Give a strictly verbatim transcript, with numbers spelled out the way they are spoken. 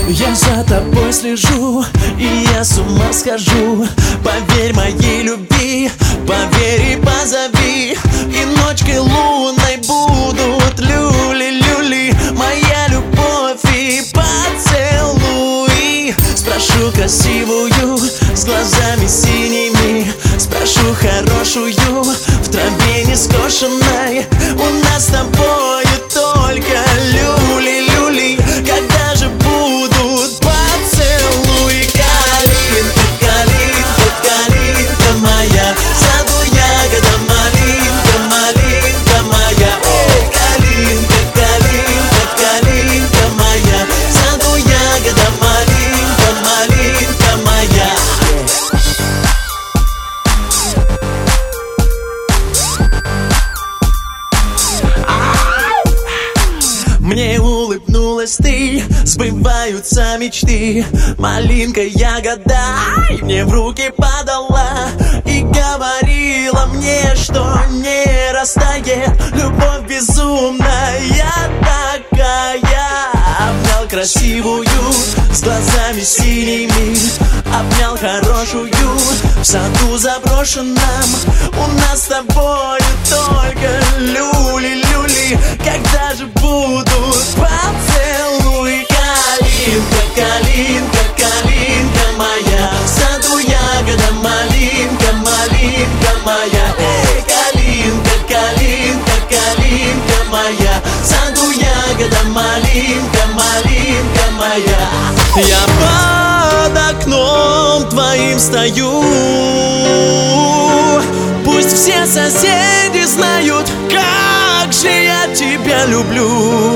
Я за тобой слежу, и я с ума схожу. Поверь моей любви, поверь и позови. И ночкой лунной будут люли-люли. Моя любовь и поцелуи. Спрошу красивую, с глазами синими. Спрошу хорошую, в траве не скошенной. У нас с тобою только люли-люли. Когда же будут поцелуи? Калинка, калинка, калинка моя, в саду ягода малинка, малинка моя. Эй, калинка, калинка, калинка моя, в саду ягода малинка, малинка моя. Мне улыбнулась ты, сбываются мечты. Малинка ягода и мне в руки подала. И говорила мне, что не растает любовь безумная такая. Обнял красивую, с глазами синими. Обнял хорошую, в саду заброшенном. У нас с тобою только люли-люли. Когда же будут поцелуи? Калинка, калинка, калинка моя, в саду ягода малинка, малинка моя. Эй, калинка, калинка, калинка моя, в саду ягода малинка, малинка моя. Я под окном твоим стою. Пусть все соседи знают, как же я тебя люблю.